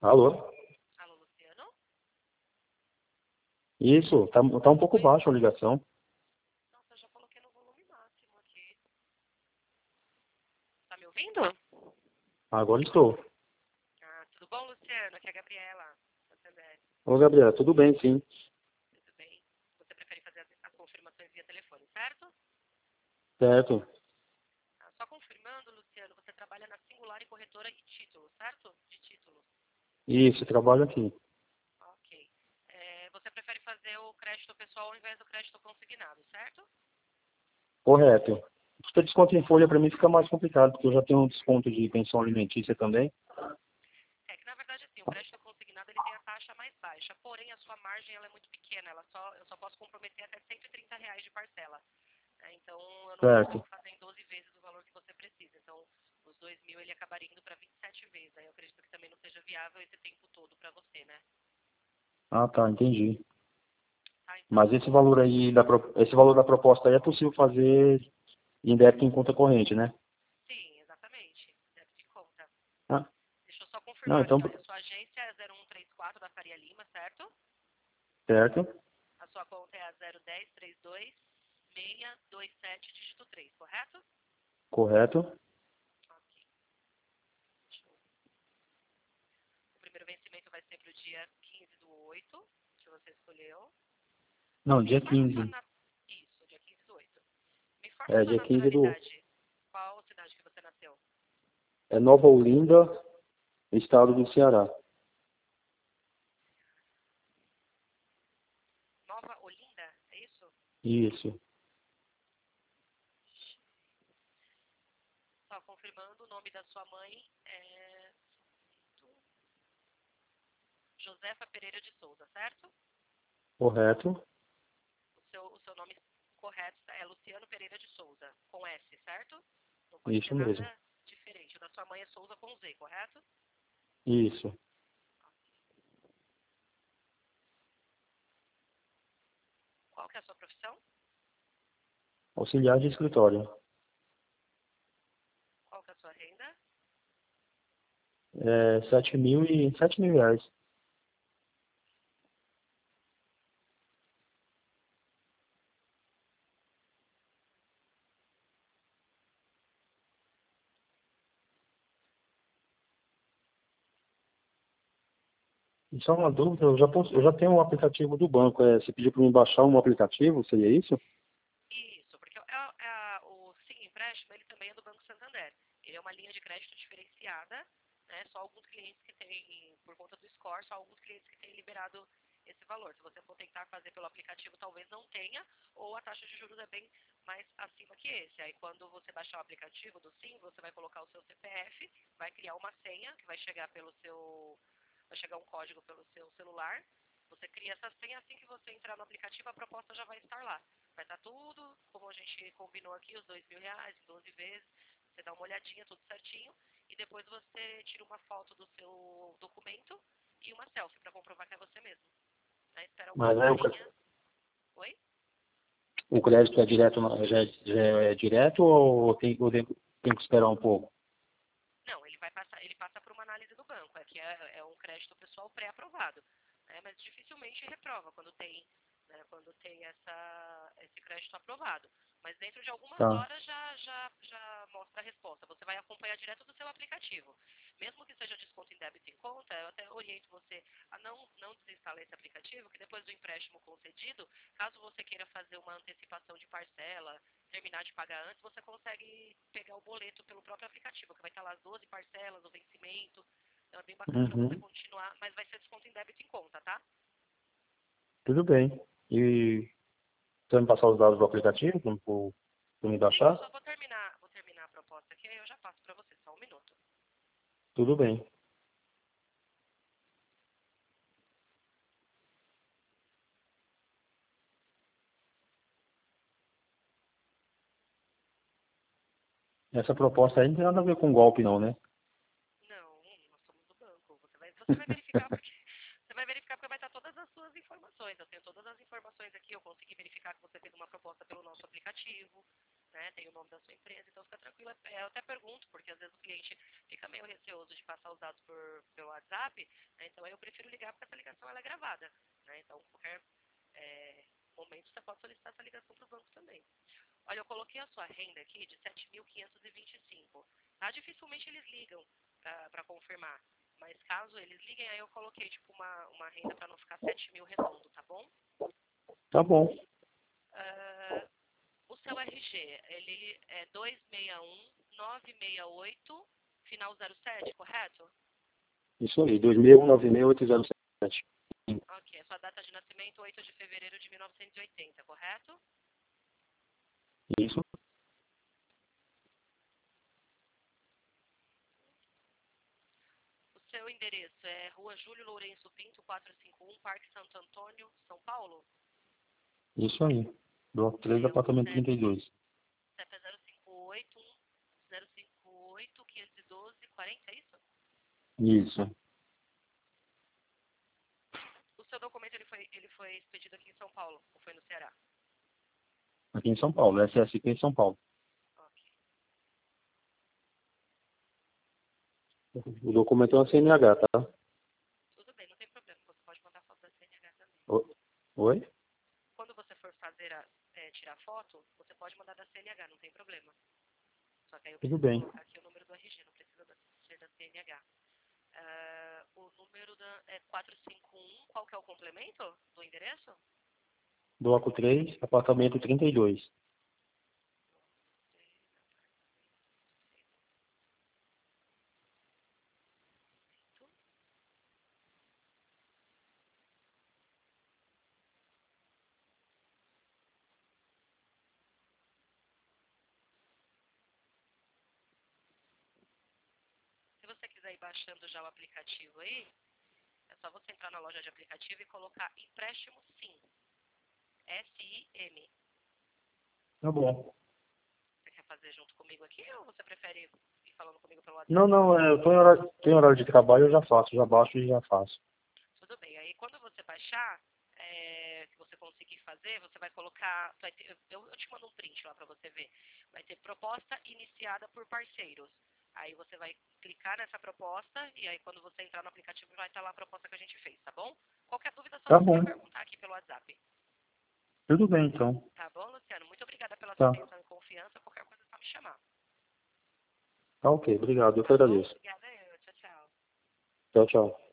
Alô? Alô, Luciano? Isso, tá um pouco Oi? baixo a ligação. Nossa, eu já coloquei no volume máximo aqui. Tá me ouvindo? Agora estou. Ah, tudo bom, Luciano? Aqui é a Gabriela, Santander. Ô, Gabriela, tudo bem, sim. Tudo bem? Você prefere fazer as confirmações via telefone, certo? Certo. Só confirmando, Luciano, você trabalha na Singular e Corretora e Títulos, certo? De títulos. Isso, trabalho aqui. Ok. Você prefere fazer o crédito pessoal ao invés do crédito consignado, certo? Correto. Se ter desconto em folha, para mim fica mais complicado, porque eu já tenho um desconto de pensão alimentícia também. É que, na verdade, assim, o crédito consignado ele tem a taxa mais baixa, porém a sua margem ela é muito pequena, eu só posso comprometer até R$ 130 de parcela. Né? Então, eu não consigo Certo. fazer em 12 vezes o valor que você precisa. Então, os 2.000 ele acabaria indo para 27 vezes. Aí eu acredito que também não seja viável esse tempo todo para você, né? Ah, tá, entendi. Tá, então, Mas esse valor aí, esse valor da proposta aí é possível fazer em débito em conta corrente, né? sim, exatamente. Deve de conta. Ah, Deixa eu só não, confirmar então, aqui, olha, a sua agência é 0134 da Faria Lima, certo? certo, A sua conta é a 01032 627 dígito 3, correto? correto. Ok. Deixa eu... O primeiro vencimento vai ser para o dia 15/8, que você escolheu. Não, Me dia informa a 15. Isso, dia 15/8. Me informa a É, sua dia 15 do... nacionalidade. Qual cidade que você nasceu? É Nova Olinda, estado do Ceará. Nova Olinda, é isso? Isso. Só confirmando, o nome da sua mãe é Josefa Pereira de Souza, certo? Correto. O seu nome correto é Luciano Pereira de Souza, com S, certo? Não pode ter Isso mesmo. nada diferente. O da sua mãe é Souza com Z, correto? Isso. Qual que é a sua profissão? Auxiliar de escritório. Qual que é a sua renda? É 7 mil reais. E só uma dúvida, eu já tenho um aplicativo do banco. Você pediu para mim baixar um aplicativo, seria isso? Isso, porque o Sim Empréstimo, ele também é do Banco Santander. Ele é uma linha de crédito diferenciada, né? Só alguns clientes que têm, por conta do score, só alguns clientes que têm liberado esse valor. Se você for tentar fazer pelo aplicativo, talvez não tenha, ou a taxa de juros é bem mais acima que esse. Aí, quando você baixar o aplicativo do Sim, você vai colocar o seu CPF, vai criar uma senha que vai chegar vai chegar um código pelo seu celular. Você cria essa senha, assim que você entrar no aplicativo, a proposta já vai estar lá. Vai estar tudo, como a gente combinou aqui, os R$ 2.000 em 12 vezes. Você dá uma olhadinha, tudo certinho. E depois você tira uma foto do seu documento e uma selfie para comprovar que é você mesmo. Aí espera Mas algumas aí horinhas. Oi? o crédito é direto, já é direto tem que esperar um pouco? Não, ele passa por uma análise do banco. É que é um crédito pessoal pré-aprovado. Né? Mas dificilmente reprova quando tem esse crédito aprovado. Mas dentro de algumas Tá. horas já mostra a resposta. Você vai acompanhar direto do seu aplicativo. Mesmo que seja desconto em débito em conta, eu até oriento você a não desinstalar esse aplicativo, que depois do empréstimo concedido, caso você queira fazer uma antecipação de parcela, terminar de pagar antes, você consegue pegar o boleto pelo próprio aplicativo, que vai estar lá as 12 parcelas, o vencimento. Então é bem bacana para você Uhum. continuar, mas vai ser desconto em débito em conta, tá? Tudo bem. E você vai me passar os dados do aplicativo para me Sim, eu baixar? só vou terminar a proposta aqui, aí eu já passo para você, só um minuto. Tudo bem. Essa proposta aí não tem nada a ver com golpe não, né? Não, nós somos do banco. Você vai verificar porque vai estar todas as suas informações. Eu tenho todas as informações aqui, eu consegui verificar que você fez uma proposta pelo nosso aplicativo. né? Tem o nome da sua empresa, então fica tranquila. Eu até pergunto, porque às vezes o cliente fica meio receoso de passar os dados pelo WhatsApp, né? Então eu prefiro ligar porque essa ligação ela é gravada, né? Então qualquer momento você pode solicitar essa ligação para o banco também. Olha, eu coloquei a sua renda aqui de 7.525. Tá? Dificilmente eles ligam para confirmar. Mas caso eles liguem, aí eu coloquei tipo uma renda para não ficar 7.000 redondo, tá bom? Tá bom. O seu RG, ele é 261968, final 07, correto? Isso aí, 26196807. Ok, sua data de nascimento 8 de fevereiro de 1980, correto? Isso. O seu endereço é Rua Júlio Lourenço Pinto, 451, Parque Santo Antônio, São Paulo? Isso aí. Bloco 3, Seu apartamento CEP, 32. CEP é 058-512-40, é isso? Isso. O seu documento ele foi expedido aqui em São Paulo, ou foi no Ceará? Aqui em São Paulo, SSP em São Paulo. Ok. O documento é uma CNH, tá? Tudo bem, não tem problema. Você pode mandar foto da CNH também. Oi? Quando você for tirar foto, você pode mandar da CNH, não tem problema. Só que aí eu Tudo preciso bem. colocar aqui o número do RG, não precisa ser da CNH. O número é 451, qual que é o complemento do endereço? Bloco 3, apartamento 32. Se você quiser ir baixando já o aplicativo aí, é só você entrar na loja de aplicativo e colocar empréstimo SIM. SIM. Tá bom. Você quer fazer junto comigo aqui ou você prefere ir falando comigo pelo Não, WhatsApp? não, eu tenho horário de trabalho, eu já faço. Já baixo e já faço. Tudo bem. Aí quando você baixar, que você conseguir fazer, você vai colocar. Eu te mando um print lá para você ver. Vai ter proposta iniciada por parceiros. Aí você vai clicar nessa proposta e aí quando você entrar no aplicativo vai estar lá a proposta que a gente fez, tá bom? Qualquer dúvida é só Tá você bom. me perguntar aqui pelo WhatsApp. Tudo bem, então. Tá bom, Luciano? Muito obrigada pela sua Tá. atenção e confiança. Qualquer coisa é só me chamar. Tá ok, obrigado. Eu que Tá bom? agradeço. Obrigada eu. Tchau, tchau. Tchau, tchau.